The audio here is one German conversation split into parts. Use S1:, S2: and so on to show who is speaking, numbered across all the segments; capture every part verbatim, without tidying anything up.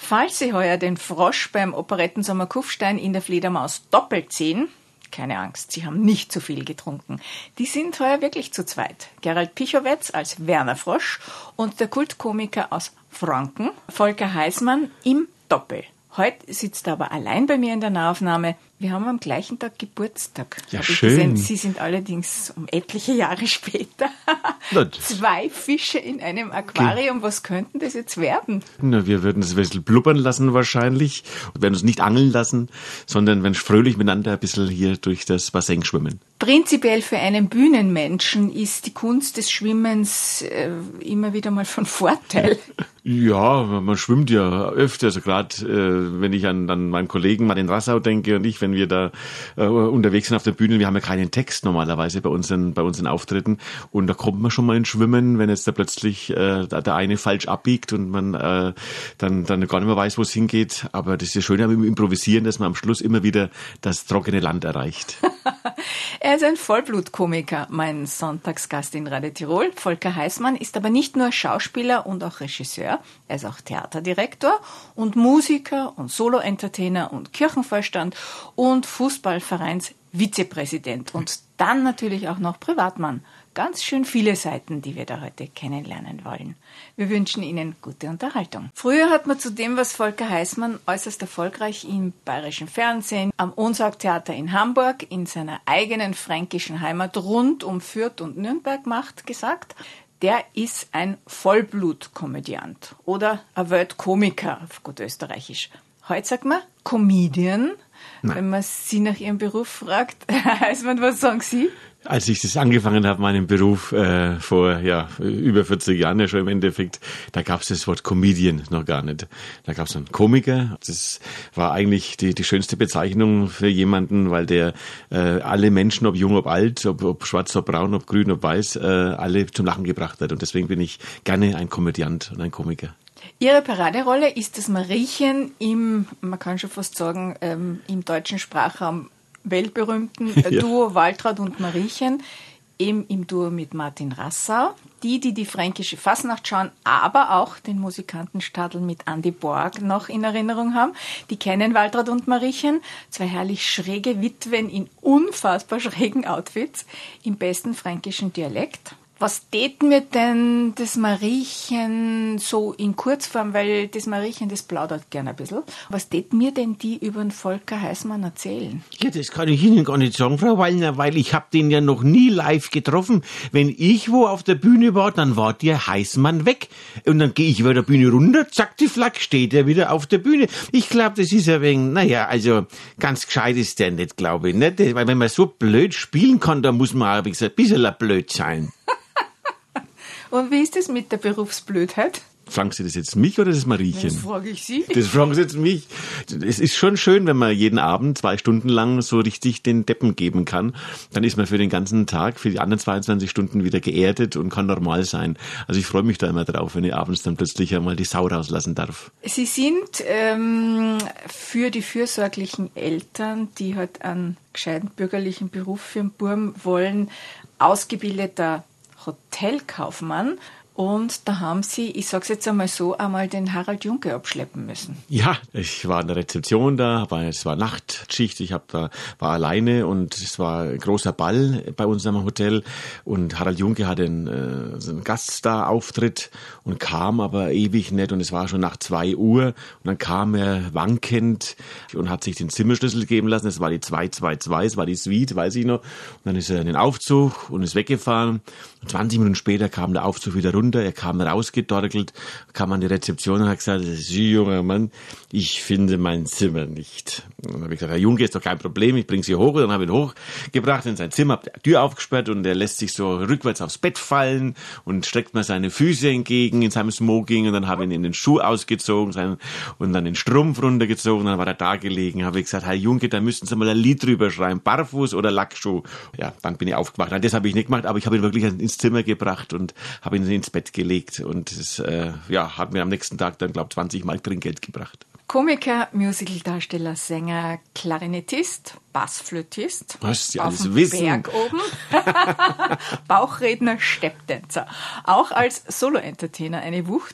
S1: Falls Sie heuer den Frosch beim Operettensommer Kufstein in der Fledermaus doppelt sehen, keine Angst, Sie haben nicht zu viel getrunken. Die sind heuer wirklich zu zweit. Gerald Pichowetz als Werner Frosch und der Kultkomiker aus Franken, Volker Heißmann, im Doppel. Heute sitzt er aber allein bei mir in der Nahaufnahme. Wir haben am gleichen Tag Geburtstag.
S2: Ja,
S1: Hab ich
S2: schön.
S1: gesehen. Sie sind allerdings um etliche Jahre später. Zwei Fische in einem Aquarium. Was könnten das jetzt werden?
S2: Na, wir würden es ein bisschen blubbern lassen wahrscheinlich. Wir werden uns nicht angeln lassen, sondern wenn fröhlich miteinander ein bisschen hier durch das Bassin schwimmen.
S1: Prinzipiell für einen Bühnenmenschen ist die Kunst des Schwimmens äh, immer wieder mal von Vorteil.
S2: Ja, man schwimmt ja öfter, also gerade äh, wenn ich an, an meinen Kollegen Martin Rassau denke und ich, wenn wir da äh, unterwegs sind auf der Bühne, wir haben ja keinen Text normalerweise bei unseren bei unseren Auftritten und da kommt man schon mal ins Schwimmen, wenn jetzt da plötzlich äh, der eine falsch abbiegt und man äh, dann dann gar nicht mehr weiß, wo es hingeht. Aber das ist ja schön am Improvisieren, dass man am Schluss immer wieder das trockene Land erreicht.
S1: Er ist ein Vollblutkomiker, mein Sonntagsgast in Radio Tirol. Volker Heißmann ist aber nicht nur Schauspieler und auch Regisseur, er ist auch Theaterdirektor und Musiker und Solo-Entertainer und Kirchenvorstand und Fußballvereins-Vizepräsident und dann natürlich auch noch Privatmann. Ganz schön viele Seiten, die wir da heute kennenlernen wollen. Wir wünschen Ihnen gute Unterhaltung. Früher hat man zu dem, was Volker Heißmann äußerst erfolgreich im bayerischen Fernsehen, am Onsag-Theater in Hamburg, in seiner eigenen fränkischen Heimat rund um Fürth und Nürnberg macht, gesagt, der ist ein Vollblut-Komödiant oder ein Weltkomiker auf gut österreichisch. Heute sagt man Comedian, Nein. Wenn man Sie nach Ihrem Beruf fragt. Heißmann, was sagen Sie?
S2: Als ich das angefangen habe, meinen Beruf äh, vor ja über vierzig Jahren ja schon im Endeffekt, da gab es das Wort Comedian noch gar nicht. Da gab es einen Komiker. Das war eigentlich die, die schönste Bezeichnung für jemanden, weil der äh, alle Menschen, ob jung, ob alt, ob, ob schwarz, ob braun, ob grün, ob weiß, äh, alle zum Lachen gebracht hat. Und deswegen bin ich gerne ein Komödiant und ein Komiker.
S1: Ihre Paraderolle ist das Mariechen im, man kann schon fast sagen, ähm, im deutschen Sprachraum weltberühmten ja. Duo Waltraud und Mariechen, eben im Duo mit Martin Rassau. Die, die die fränkische Fasnacht schauen, aber auch den Musikantenstadl mit Andy Borg noch in Erinnerung haben, die kennen Waltraud und Mariechen, zwei herrlich schräge Witwen in unfassbar schrägen Outfits, im besten fränkischen Dialekt. Was tät mir denn das Mariechen so in Kurzform, weil das Mariechen, das plaudert gerne ein bisschen. Was tät mir denn die über den Volker Heißmann erzählen?
S3: Ja, das kann ich Ihnen gar nicht sagen, Frau Wallner, weil ich hab den ja noch nie live getroffen. Wenn ich wo auf der Bühne war, dann war der Heißmann weg. Und dann gehe ich über der Bühne runter, zack, die Flack, steht er wieder auf der Bühne. Ich glaube, das ist ein wenig, naja, also ganz gescheit ist der nicht, glaube ich. Nicht? Weil wenn man so blöd spielen kann, dann muss man auch ein bisschen blöd sein.
S1: Und wie ist es mit der Berufsblödheit?
S2: Fragen Sie das jetzt mich oder das Mariechen?
S1: Das frage ich Sie.
S2: Das fragen Sie jetzt mich. Es ist schon schön, wenn man jeden Abend zwei Stunden lang so richtig den Deppen geben kann. Dann ist man für den ganzen Tag, für die anderen zweiundzwanzig Stunden wieder geerdet und kann normal sein. Also ich freue mich da immer drauf, wenn ich abends dann plötzlich einmal die Sau rauslassen darf.
S1: Sie sind ähm, für die fürsorglichen Eltern, die halt einen gescheiten bürgerlichen Beruf für den Burm wollen, ausgebildeter Hotelkaufmann. Und da haben Sie, ich sag's jetzt einmal so, einmal den Harald Junke abschleppen müssen.
S2: Ja, ich war in der Rezeption da, aber es war Nachtschicht, ich hab da war alleine und es war ein großer Ball bei uns am Hotel und Harald Junke hatte einen, äh, so einen Gaststar-Auftritt und kam aber ewig nicht und es war schon nach zwei Uhr und dann kam er wankend und hat sich den Zimmerschlüssel geben lassen, es war die zwei zwei zwei, es war die Suite, weiß ich noch, und dann ist er in den Aufzug und ist weggefahren und zwanzig Minuten später kam der Aufzug wieder runter. Er kam rausgedorgelt, kam an die Rezeption und hat gesagt, Sie, junger Mann, ich finde mein Zimmer nicht. Und dann habe ich gesagt, Herr Junke, ist doch kein Problem, ich bringe Sie hoch. Und dann habe ich ihn hochgebracht in sein Zimmer, habe die Tür aufgesperrt und er lässt sich so rückwärts aufs Bett fallen und streckt mir seine Füße entgegen in seinem Smoking und dann habe ich ihn in den Schuh ausgezogen seinen, und dann den Strumpf runtergezogen und dann war er da gelegen. Habe ich gesagt, Herr Junke, da müssten Sie mal ein Lied drüber schreiben, Barfuß oder Lackschuh. Ja, dann bin ich aufgewacht. Nein, das habe ich nicht gemacht, aber ich habe ihn wirklich ins Zimmer gebracht und habe ihn ins Bett gelegt und es äh, ja, hat mir am nächsten Tag dann, glaube ich, zwanzig Mark Trinkgeld gebracht.
S1: Komiker, Musicaldarsteller, Sänger, Klarinettist, Bassflötist.
S2: Was Sie
S1: auf
S2: alles
S1: dem
S2: wissen.
S1: Berg oben. Bauchredner, Stepptänzer. Auch als Solo-Entertainer eine Wucht.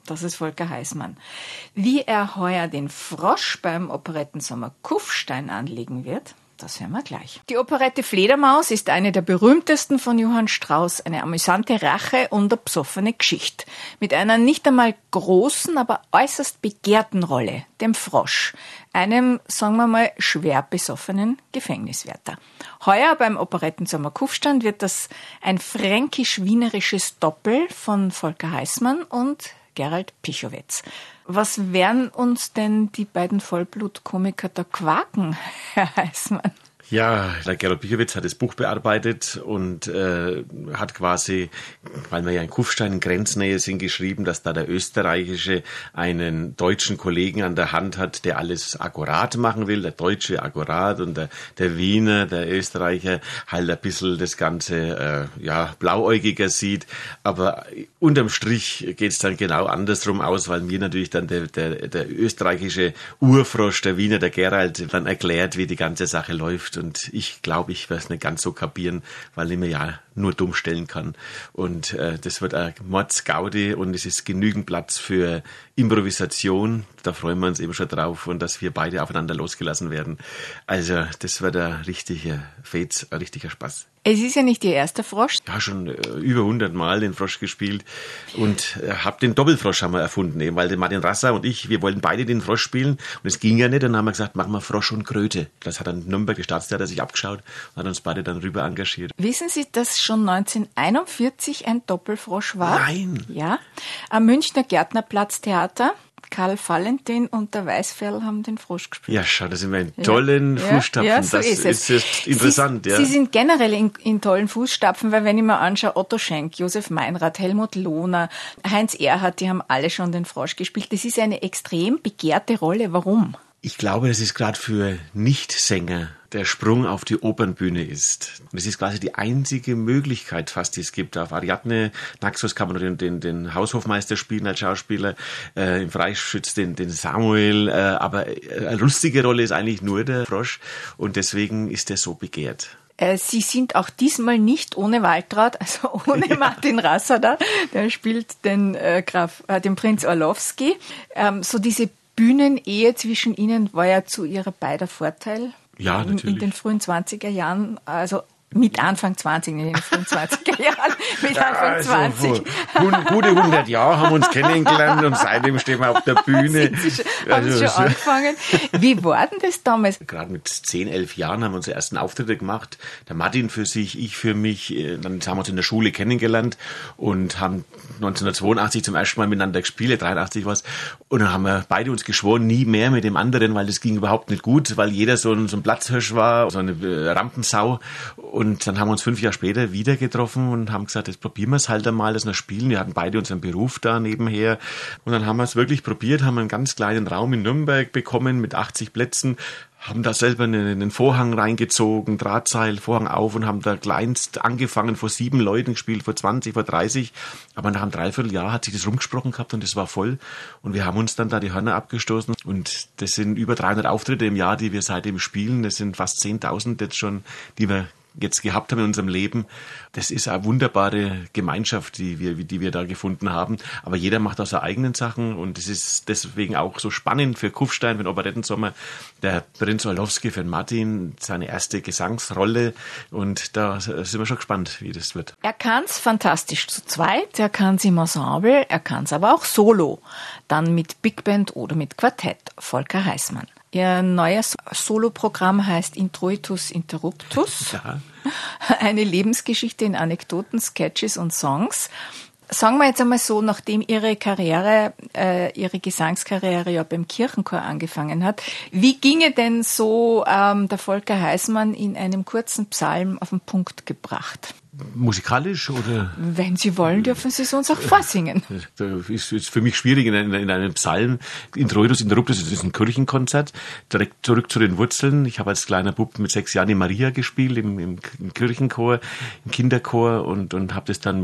S1: Das ist Volker Heißmann. Wie er heuer den Frosch beim Operettensommer Kufstein anlegen wird, das hören wir gleich. Die Operette Fledermaus ist eine der berühmtesten von Johann Strauss, eine amüsante Rache und eine psoffene Geschichte. Mit einer nicht einmal großen, aber äußerst begehrten Rolle, dem Frosch, einem, sagen wir mal, schwer besoffenen Gefängniswärter. Heuer beim Operettensommer Kufstein wird das ein fränkisch-wienerisches Doppel von Volker Heißmann und Gerald Pichowetz. Was werden uns denn die beiden Vollblutkomiker da quaken, Herr Heißmann?
S2: Ja, der Gerald Pichowetz hat das Buch bearbeitet und äh, hat quasi, weil wir ja in Kufstein in Grenznähe sind, geschrieben, dass da der Österreichische einen deutschen Kollegen an der Hand hat, der alles akkurat machen will, der Deutsche akkurat und der, der Wiener, der Österreicher halt ein bisschen das Ganze äh, ja blauäugiger sieht. Aber unterm Strich geht's dann genau andersrum aus, weil mir natürlich dann der, der, der österreichische Urfrosch, der Wiener, der Gerald, dann erklärt, wie die ganze Sache läuft. Und ich glaube, ich werde es nicht ganz so kapieren, weil ich mir ja nur dumm stellen kann. Und äh, das wird ein Mordsgaudi und es ist genügend Platz für Improvisation. Da freuen wir uns eben schon drauf und dass wir beide aufeinander losgelassen werden. Also das wird ein richtiger Fetz, ein richtiger Spaß.
S1: Es ist ja nicht Ihr erster Frosch.
S2: Ja, schon äh, über hundert Mal den Frosch gespielt und äh, hab den Doppelfrosch haben wir erfunden, eben, weil der Martin Rasser und ich, wir wollten beide den Frosch spielen und es ging ja nicht. Und dann haben wir gesagt, machen wir Frosch und Kröte. Das hat dann Nürnberg, die Staatstheater, sich abgeschaut und hat uns beide dann rüber engagiert.
S1: Wissen Sie, dass schon neunzehnhunderteinundvierzig ein Doppelfrosch war?
S2: Nein!
S1: Ja, am Münchner Gärtnerplatztheater. Karl Valentin und der Weißferl haben den Frosch gespielt.
S2: Ja, schau, da sind wir in tollen
S1: ja,
S2: Fußstapfen.
S1: Ja, so
S2: das
S1: ist,
S2: ist,
S1: es.
S2: ist interessant.
S1: Sie,
S2: ja.
S1: Sie sind generell in, in tollen Fußstapfen, weil wenn ich mir anschaue, Otto Schenk, Josef Meinrad, Helmut Lohner, Heinz Erhardt, die haben alle schon den Frosch gespielt. Das ist eine extrem begehrte Rolle. Warum?
S2: Ich glaube, dass es gerade für Nichtsänger der Sprung auf die Opernbühne ist. Und es ist quasi die einzige Möglichkeit fast, die es gibt. Auf Ariadne, Naxos kann man den, den, den Haushofmeister spielen als Schauspieler, äh, im Freischütz den, den Samuel, äh, aber eine lustige Rolle ist eigentlich nur der Frosch und deswegen ist er so begehrt.
S1: Sie sind auch diesmal nicht ohne Waltraud, also ohne ja. Martin Rasser da. Der spielt den äh, Graf, äh, den Prinz Orlowski. Ähm, so diese Bühnenehe zwischen ihnen war ja zu ihrer beider Vorteil.
S2: Ja, natürlich.
S1: In, in den frühen zwanziger Jahren, also mit Anfang zwanzig, nicht in den frühen zwanziger Jahren, mit Anfang
S2: also,
S1: zwanzig.
S2: Gute hundert Jahre haben wir uns kennengelernt und seitdem stehen wir auf der Bühne.
S1: Sie schon, haben also, schon angefangen. Wie war denn das damals?
S2: Gerade mit zehn, elf Jahren haben wir unsere ersten Auftritte gemacht. Der Martin für sich, ich für mich. Dann haben wir uns in der Schule kennengelernt und haben neunzehnhundertzweiundachtzig zum ersten Mal miteinander gespielt, dreiundachtzig was. Und dann haben wir beide uns geschworen, nie mehr mit dem anderen, weil das ging überhaupt nicht gut, weil jeder so ein, so ein Platzhirsch war, so eine Rampensau. Und dann haben wir uns fünf Jahre später wieder getroffen und haben gesagt, jetzt probieren wir es halt einmal, dass wir spielen. Wir hatten beide unseren Beruf da nebenher. Und dann haben wir es wirklich probiert, haben einen ganz kleinen Raum in Nürnberg bekommen mit achtzig Plätzen, haben da selber einen Vorhang reingezogen, Drahtseil, Vorhang auf und haben da kleinst angefangen, vor sieben Leuten gespielt, vor zwanzig, vor dreißig. Aber nach einem Dreivierteljahr hat sich das rumgesprochen gehabt und es war voll. Und wir haben uns dann da die Hörner abgestoßen. Und das sind über dreihundert Auftritte im Jahr, die wir seitdem spielen. Das sind fast zehntausend jetzt schon, die wir jetzt gehabt haben in unserem Leben. Das ist eine wunderbare Gemeinschaft, die wir, die wir da gefunden haben. Aber jeder macht auch seine eigenen Sachen und es ist deswegen auch so spannend für Kufstein, für den Operettensommer. Der Prinz Orlowski für den Martin, seine erste Gesangsrolle und da sind wir schon gespannt, wie das wird.
S1: Er kann es fantastisch zu zweit, er kann es im Ensemble, er kann es aber auch solo. Dann mit Big Band oder mit Quartett. Volker Heißmann. Ihr neues Soloprogramm heißt Introitus Interruptus. Ja. Eine Lebensgeschichte in Anekdoten, Sketches und Songs. Sagen wir jetzt einmal so, nachdem Ihre Karriere, äh, Ihre Gesangskarriere ja beim Kirchenchor angefangen hat, wie ginge denn so ähm, der Volker Heißmann in einem kurzen Psalm auf den Punkt gebracht?
S2: Musikalisch oder?
S1: Wenn Sie wollen, dürfen Sie es uns auch vorsingen.
S2: Das ist, ist für mich schwierig in, in, in einem Psalm. Introitus Interruptus ist ein Kirchenkonzert. Direkt zurück zu den Wurzeln. Ich habe als kleiner Bub mit sechs Jahren die Maria gespielt im, im, im Kirchenchor, im Kinderchor und, und habe das dann mit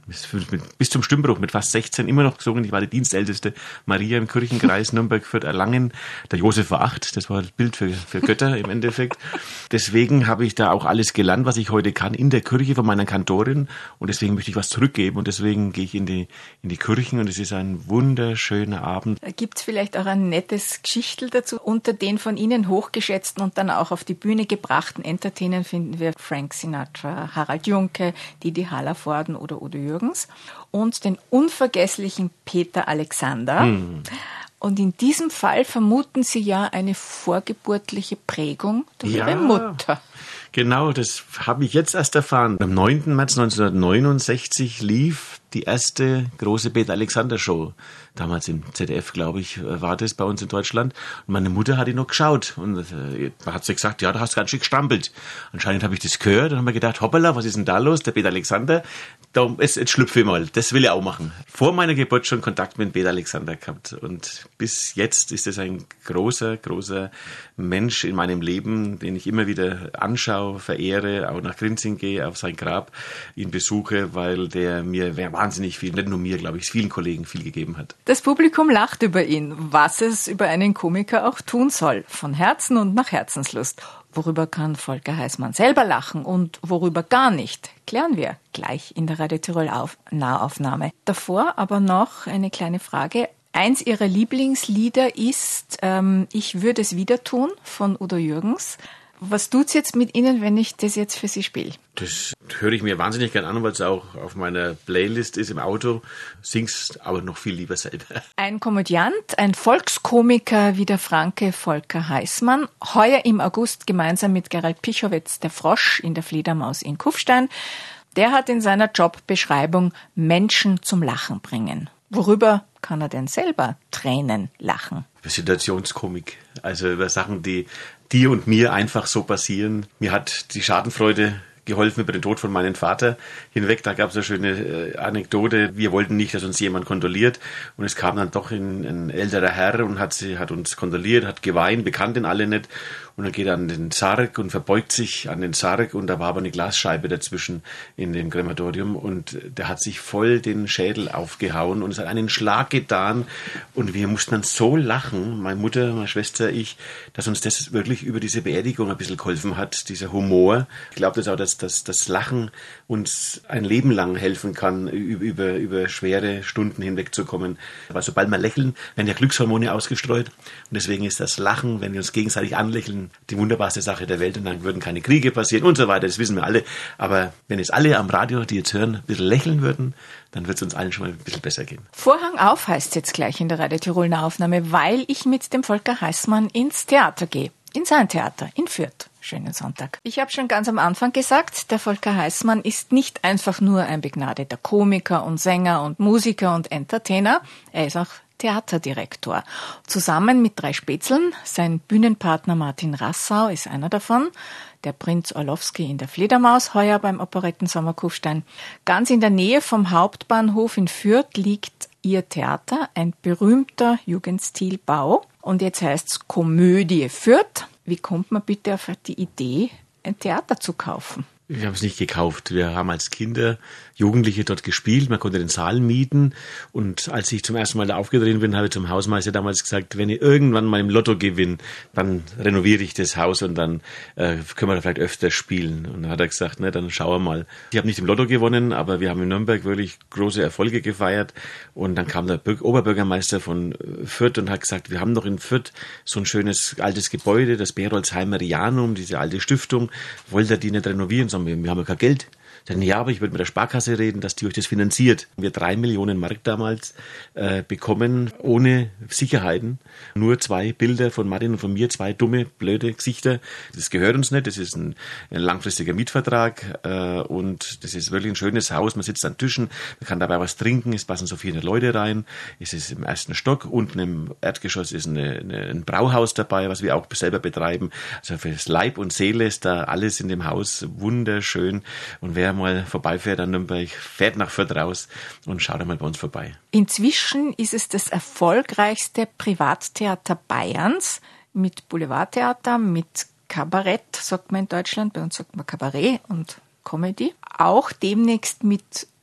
S2: bis zum Stimmbruch mit fast sechzehn immer noch gesungen. Ich war die Dienstälteste Maria im Kirchenkreis Nürnberg, Fürth, Erlangen. Der Josef war acht, das war ein Bild für, für Götter im Endeffekt. Deswegen habe ich da auch alles gelernt, was ich heute kann, in der Kirche von meiner Kantorin. Und deswegen möchte ich was zurückgeben. Und deswegen gehe ich in die, in die Kirchen und es ist ein wunderschöner Abend.
S1: Gibt es vielleicht auch ein nettes Geschichtel dazu? Unter den von Ihnen hochgeschätzten und dann auch auf die Bühne gebrachten Entertainern finden wir Frank Sinatra, Harald Junke, Didi Hallervorden oder Udo Jürgens und den unvergesslichen Peter Alexander. Hm. Und in diesem Fall vermuten Sie ja eine vorgeburtliche Prägung durch ja. Ihre Mutter.
S2: Genau, das habe ich jetzt erst erfahren. Am neunten März neunzehnhundertneunundsechzig lief die erste große Peter Alexander Show. Damals im Z D F, glaube ich, war das bei uns in Deutschland. Und meine Mutter hat ihn noch geschaut. Und äh, hat sie gesagt, ja, da hast du ganz schön gestrampelt. Anscheinend habe ich das gehört und habe mir gedacht, hoppala, was ist denn da los? Der Peter Alexander, da, jetzt, jetzt schlüpfe ich mal. Das will ich auch machen. Vor meiner Geburt schon Kontakt mit Peter Alexander gehabt. Und bis jetzt ist es ein großer, großer Mensch in meinem Leben, den ich immer wieder anschaue, verehre, auch nach Grinzing gehe, auf sein Grab, ihn besuche, weil der mir wahnsinnig viel, nicht nur mir, glaube ich, vielen Kollegen viel gegeben hat.
S1: Das Publikum lacht über ihn, was es über einen Komiker auch tun soll, von Herzen und nach Herzenslust. Worüber kann Volker Heißmann selber lachen und worüber gar nicht, klären wir gleich in der Radio Tirol Nahaufnahme. Davor aber noch eine kleine Frage. Eins Ihrer Lieblingslieder ist ähm, Ich würde es wieder tun von Udo Jürgens. Was tut's jetzt mit Ihnen, wenn ich das jetzt für Sie spiele?
S2: Das höre ich mir wahnsinnig gern an, weil es auch auf meiner Playlist ist im Auto. Sing's aber noch viel lieber selber.
S1: Ein Komödiant, ein Volkskomiker wie der Franke Volker Heißmann. Heuer im August gemeinsam mit Gerald Pichowitz, der Frosch in der Fledermaus in Kufstein. Der hat in seiner Jobbeschreibung Menschen zum Lachen bringen. Worüber kann er denn selber Tränen lachen?
S2: Über Situationskomik, also über Sachen, die dir und mir einfach so passieren. Mir hat die Schadenfreude geholfen über den Tod von meinem Vater hinweg. Da gab es eine schöne äh, Anekdote. Wir wollten nicht, dass uns jemand kondoliert. Und es kam dann doch ein, ein älterer Herr und hat, sie, hat uns kondoliert, hat geweint, bekannten alle nicht. Und dann geht er an den Sarg und verbeugt sich an den Sarg. Und da war aber eine Glasscheibe dazwischen in dem Krematorium. Und der hat sich voll den Schädel aufgehauen und es hat einen Schlag getan. Und wir mussten dann so lachen, meine Mutter, meine Schwester, ich, dass uns das wirklich über diese Beerdigung ein bisschen geholfen hat, dieser Humor. Ich glaube das auch, dass, dass das Lachen uns ein Leben lang helfen kann, über, über schwere Stunden hinwegzukommen. Weil sobald wir lächeln, werden ja Glückshormone ausgestreut. Und deswegen ist das Lachen, wenn wir uns gegenseitig anlächeln, die wunderbarste Sache der Welt und dann würden keine Kriege passieren und so weiter, das wissen wir alle. Aber wenn jetzt alle am Radio, die jetzt hören, ein bisschen lächeln würden, dann wird es uns allen schon mal ein bisschen besser gehen.
S1: Vorhang auf heißt jetzt gleich in der Radio Tirol Nahaufnahme, weil ich mit dem Volker Heißmann ins Theater gehe. In sein Theater in Fürth. Schönen Sonntag. Ich habe schon ganz am Anfang gesagt, der Volker Heißmann ist nicht einfach nur ein begnadeter Komiker und Sänger und Musiker und Entertainer, er ist auch Theaterdirektor. Zusammen mit drei Spätzeln, sein Bühnenpartner Martin Rassau ist einer davon, der Prinz Orlowski in der Fledermaus, heuer beim Operettensommer Kufstein. Ganz in der Nähe vom Hauptbahnhof in Fürth liegt ihr Theater, ein berühmter Jugendstilbau. Und jetzt heißt's Komödie Fürth. Wie kommt man bitte auf die Idee, ein Theater zu kaufen?
S2: Wir haben es nicht gekauft. Wir haben als Kinder, Jugendliche dort gespielt. Man konnte den Saal mieten. Und als ich zum ersten Mal da aufgetreten bin, habe ich zum Hausmeister damals gesagt, wenn ich irgendwann mal im Lotto gewinne, dann renoviere ich das Haus und dann äh, können wir da vielleicht öfter spielen. Und dann hat er gesagt, ne, dann schauen wir mal. Ich habe nicht im Lotto gewonnen, aber wir haben in Nürnberg wirklich große Erfolge gefeiert. Und dann kam der Bürger, Oberbürgermeister von Fürth und hat gesagt, wir haben doch in Fürth so ein schönes altes Gebäude, das Berolzheimerianum, diese alte Stiftung. Wollt ihr die nicht renovieren? Wir haben ja kein Geld. Dann, ja, aber ich würde mit der Sparkasse reden, dass die euch das finanziert. Wir drei Millionen Mark damals äh, bekommen, ohne Sicherheiten. Nur zwei Bilder von Martin und von mir, zwei dumme, blöde Gesichter. Das gehört uns nicht, das ist ein, ein langfristiger Mietvertrag äh, und das ist wirklich ein schönes Haus. Man sitzt an Tischen, man kann dabei was trinken, es passen so viele Leute rein. Es ist im ersten Stock, unten im Erdgeschoss ist eine, eine, ein Brauhaus dabei, was wir auch selber betreiben. Also fürs Leib und Seele ist da alles in dem Haus wunderschön. Und wer mal vorbeifährt an Nürnberg, fährt nach Fürth raus und schaut einmal bei uns vorbei.
S1: Inzwischen ist es das erfolgreichste Privattheater Bayerns mit Boulevardtheater, mit Kabarett, sagt man in Deutschland. Bei uns sagt man Kabarett und Comedy. Auch demnächst mit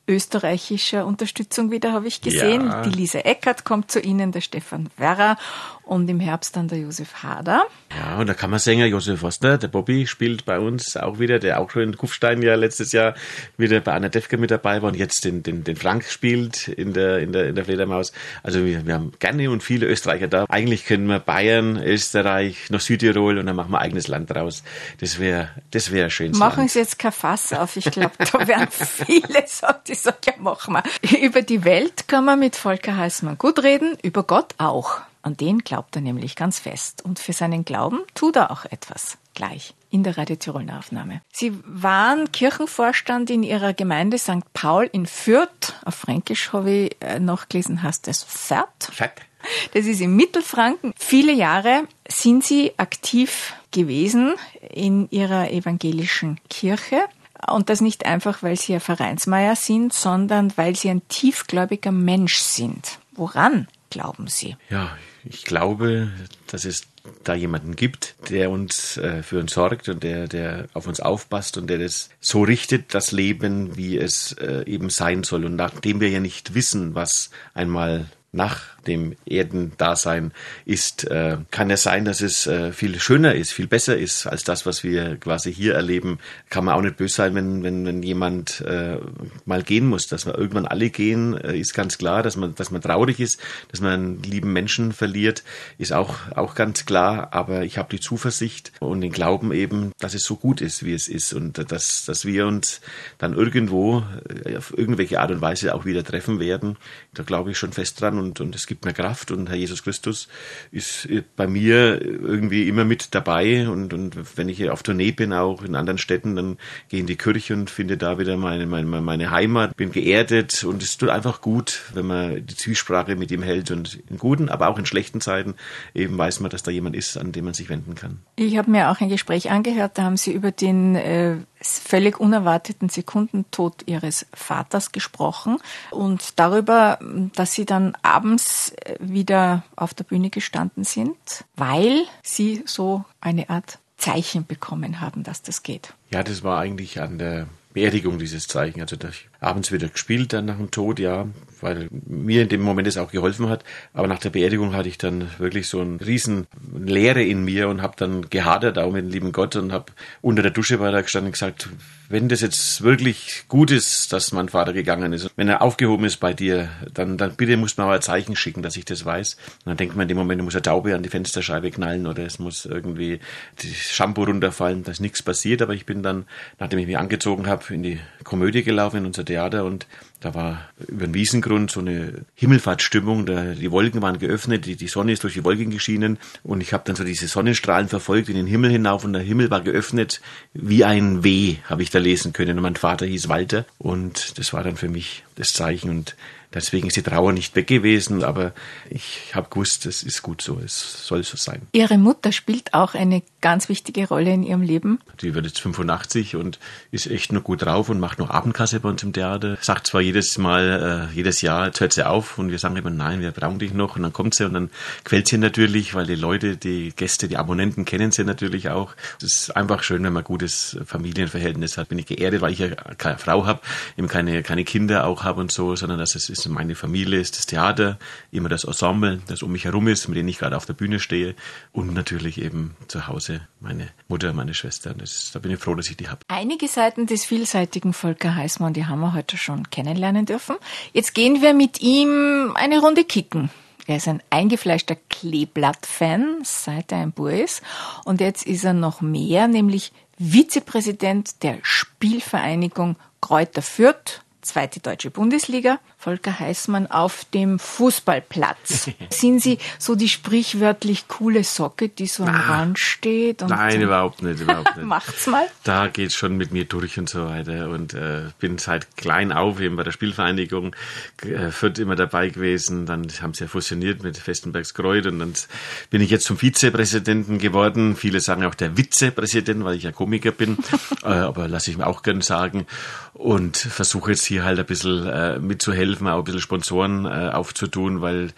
S1: österreichischer Unterstützung wieder, habe ich gesehen.
S2: Ja.
S1: Die Lise Eckert kommt zu Ihnen, der Stefan Werrer und im Herbst dann der Josef Hader.
S2: Ja, und der Kammersänger Josef Foster, der Bobby, spielt bei uns auch wieder, der auch schon in Kufstein ja letztes Jahr wieder bei Anna Defke mit dabei war und jetzt den, den, den Frank spielt in der, in der, in der Fledermaus. Also wir, wir haben gerne und viele Österreicher da. Eigentlich können wir Bayern, Österreich, noch Südtirol und dann machen wir eigenes Land draus. Das wäre, das wäre schön.
S1: Machen Sie jetzt kein Fass auf. Ich glaube, da werden viele sagen, die sagen, ja, machen wir. Über die Welt kann man mit Volker Heißmann gut reden, über Gott auch. An den glaubt er nämlich ganz fest. Und für seinen Glauben tut er auch etwas. Gleich in der Radio Tiroler Aufnahme. Sie waren Kirchenvorstand in Ihrer Gemeinde Sankt Paul in Fürth. Auf Fränkisch habe ich noch gelesen, heißt es Fürth.
S2: Fett.
S1: Das ist in Mittelfranken. Viele Jahre sind Sie aktiv gewesen in Ihrer evangelischen Kirche. Und das nicht einfach, weil Sie ein Vereinsmeier sind, sondern weil Sie ein tiefgläubiger Mensch sind. Woran glauben Sie?
S2: Ja, ich glaube, dass es da jemanden gibt, der uns äh, für uns sorgt und der, der auf uns aufpasst und der das so richtet, das Leben, wie es äh, eben sein soll. Und nachdem wir ja nicht wissen, was einmal nach dem Erdendasein ist, äh, kann es sein, dass es äh, viel schöner ist, viel besser ist als das, was wir quasi hier erleben. Kann man auch nicht böse sein, wenn, wenn, wenn jemand äh, mal gehen muss. Dass wir irgendwann alle gehen, äh, ist ganz klar. Dass man, dass man traurig ist, dass man einen lieben Menschen verliert, ist auch, auch ganz klar. Aber ich habe die Zuversicht und den Glauben eben, dass es so gut ist, wie es ist. Und dass, dass wir uns dann irgendwo äh, auf irgendwelche Art und Weise auch wieder treffen werden. Da glaube ich schon fest dran und, und es gibt mir Kraft und Herr Jesus Christus ist bei mir irgendwie immer mit dabei und, und wenn ich hier auf Tournee bin, auch in anderen Städten, dann gehe ich in die Kirche und finde da wieder meine, meine, meine Heimat, bin geerdet und es tut einfach gut, wenn man die Zwiesprache mit ihm hält und in guten, aber auch in schlechten Zeiten eben weiß man, dass da jemand ist, an den man sich wenden kann.
S1: Ich habe mir auch ein Gespräch angehört, da haben Sie über den äh, völlig unerwarteten Sekundentod Ihres Vaters gesprochen und darüber, dass Sie dann abends wieder auf der Bühne gestanden sind, weil Sie so eine Art Zeichen bekommen haben, dass das geht.
S2: Ja, das war eigentlich an der Beerdigung dieses Zeichen. Also da ich abends wieder gespielt dann nach dem Tod, ja, weil mir in dem Moment es auch geholfen hat. Aber nach der Beerdigung hatte ich dann wirklich so eine riesen Leere in mir und habe dann gehadert auch mit dem lieben Gott und habe unter der Dusche bei da gestanden und gesagt, wenn das jetzt wirklich gut ist, dass mein Vater gegangen ist, wenn er aufgehoben ist bei dir, dann, dann bitte musst du mir mal ein Zeichen schicken, dass ich das weiß. Und dann denkt man in dem Moment, muss eine Taube an die Fensterscheibe knallen oder es muss irgendwie das Shampoo runterfallen, da ist nichts passiert. Aber ich bin dann, nachdem ich mich angezogen habe, in die Komödie gelaufen, in unser Theater und da war über den Wiesengrund so eine Himmelfahrtsstimmung, da, die Wolken waren geöffnet, die, die Sonne ist durch die Wolken geschienen und ich habe dann so diese Sonnenstrahlen verfolgt in den Himmel hinauf und der Himmel war geöffnet wie ein W, habe ich da lesen können und mein Vater hieß Walter und das war dann für mich das Zeichen und deswegen ist die Trauer nicht weg gewesen, aber ich habe gewusst, es ist gut so, es soll so sein.
S1: Ihre Mutter spielt auch eine ganz wichtige Rolle in Ihrem Leben.
S2: Die wird jetzt fünfundachtzig und ist echt noch gut drauf und macht noch Abendkasse bei uns im Theater. Sagt zwar jedes Mal, äh, jedes Jahr, jetzt hört sie auf und wir sagen immer, nein, wir brauchen dich noch und dann kommt sie und dann quält sie natürlich, weil die Leute, die Gäste, die Abonnenten kennen sie natürlich auch. Es ist einfach schön, wenn man ein gutes Familienverhältnis hat. Bin ich geerdet, weil ich ja keine Frau habe, eben keine, keine Kinder auch habe und so, sondern dass es ist meine Familie, ist das Theater, immer das Ensemble, das um mich herum ist, mit dem ich gerade auf der Bühne stehe und natürlich eben zu Hause meine Mutter, meine Schwester. Und das, da bin ich froh, dass ich die habe.
S1: Einige Seiten des vielseitigen Volker Heißmann, die haben wir heute schon kennenlernen dürfen. Jetzt gehen wir mit ihm eine Runde kicken. Er ist ein eingefleischter Kleeblatt-Fan, seit er ein Bub ist. Und jetzt ist er noch mehr, nämlich Vizepräsident der Spielvereinigung Kräuter Fürth, zweite deutsche Bundesliga. Volker Heißmann auf dem Fußballplatz. Sind Sie so die sprichwörtlich coole Socke, die so am
S2: Ah,
S1: Rand steht? Und
S2: nein, überhaupt nicht, überhaupt nicht.
S1: Macht's mal.
S2: Da geht's schon mit mir durch und so weiter und äh, bin seit klein auf eben bei der Spielvereinigung äh, Fürth immer dabei gewesen. Dann haben sie ja fusioniert mit Vestenbergs Kreuth und dann bin ich jetzt zum Vizepräsidenten geworden. Viele sagen auch der Vizepräsident, weil ich ja Komiker bin, äh, aber lasse ich mir auch gern sagen und versuche jetzt hier halt ein bisschen äh, mitzuhelfen, auch ein bisschen Sponsoren äh, aufzutun, weil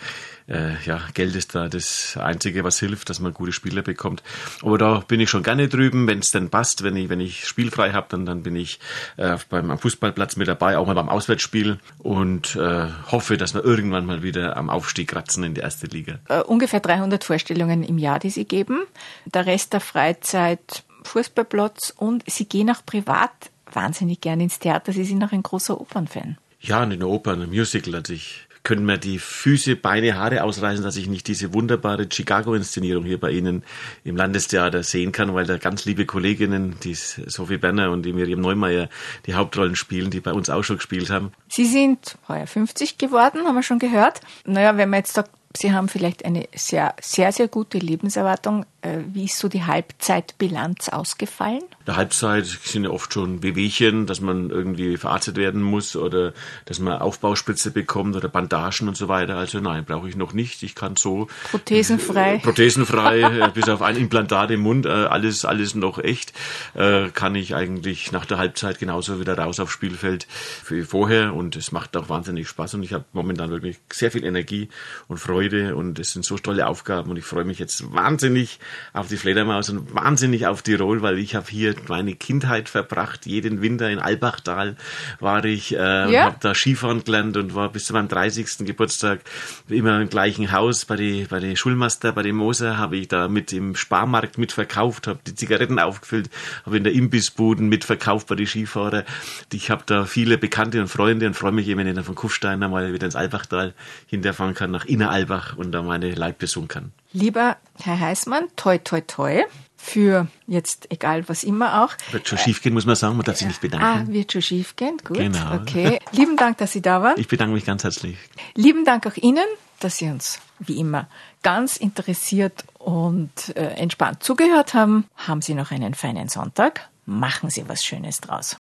S2: äh, ja, Geld ist da das Einzige, was hilft, dass man gute Spieler bekommt. Aber da bin ich schon gerne drüben, wenn es dann passt, wenn ich wenn ich spielfrei habe, dann dann bin ich äh, beim am Fußballplatz mit dabei, auch mal beim Auswärtsspiel und äh, hoffe, dass wir irgendwann mal wieder am Aufstieg kratzen in die erste Liga.
S1: Uh, ungefähr dreihundert Vorstellungen im Jahr, die Sie geben. Der Rest der Freizeit Fußballplatz und Sie gehen auch privat wahnsinnig gerne ins Theater. Sie sind auch ein großer Opernfan.
S2: Ja, nicht nur Opern, ein Musical. Also ich könnte mir die Füße, Beine, Haare ausreißen, dass ich nicht diese wunderbare Chicago-Inszenierung hier bei Ihnen im Landestheater sehen kann, weil da ganz liebe Kolleginnen, die Sophie Berner und die Miriam Neumeier, die Hauptrollen spielen, die bei uns auch schon gespielt haben.
S1: Sie sind heuer fünfzig geworden, haben wir schon gehört. Naja, wenn man jetzt sagt, Sie haben vielleicht eine sehr, sehr, sehr gute Lebenserwartung. Wie ist so die Halbzeitbilanz ausgefallen?
S2: Der Halbzeit sind ja oft schon Wehwehchen, dass man irgendwie verarztet werden muss oder dass man Aufbauspritze bekommt oder Bandagen und so weiter. Also nein, brauche ich noch nicht. Ich kann so...
S1: Prothesenfrei.
S2: Äh, prothesenfrei, äh, bis auf ein Implantat im Mund, äh, alles alles noch echt. Äh, kann ich eigentlich nach der Halbzeit genauso wieder raus aufs Spielfeld wie vorher. Und es macht auch wahnsinnig Spaß. Und ich habe momentan wirklich sehr viel Energie und Freude. Und es sind so tolle Aufgaben. Und ich freue mich jetzt wahnsinnig auf die Fledermaus und wahnsinnig auf Tirol, weil ich habe hier meine Kindheit verbracht. Jeden Winter in Albachtal war ich, äh, ja. habe da Skifahren gelernt und war bis zu meinem dreißigsten Geburtstag immer im gleichen Haus bei den bei die Schulmeister, bei den Moser, habe ich da mit im Sparmarkt mitverkauft, habe die Zigaretten aufgefüllt, habe in der Imbissbuden mitverkauft bei den Skifahrern. Ich habe da viele Bekannte und Freunde und freue mich eben, wenn ich dann von Kufstein einmal wieder ins Albachtal hinterfahren kann, nach Inneralbach und da meine Leib besuchen kann.
S1: Lieber Herr Heißmann, toi toi toi, für jetzt egal was immer auch.
S2: Wird schon schief gehen, muss man sagen, man darf sich nicht bedanken.
S1: Ah, wird schon schief gehen, gut,
S2: genau.
S1: Okay. Lieben Dank, dass Sie da waren.
S2: Ich bedanke mich ganz herzlich.
S1: Lieben Dank auch Ihnen, dass Sie uns wie immer ganz interessiert und äh, entspannt zugehört haben. Haben Sie noch einen feinen Sonntag? Machen Sie was Schönes draus.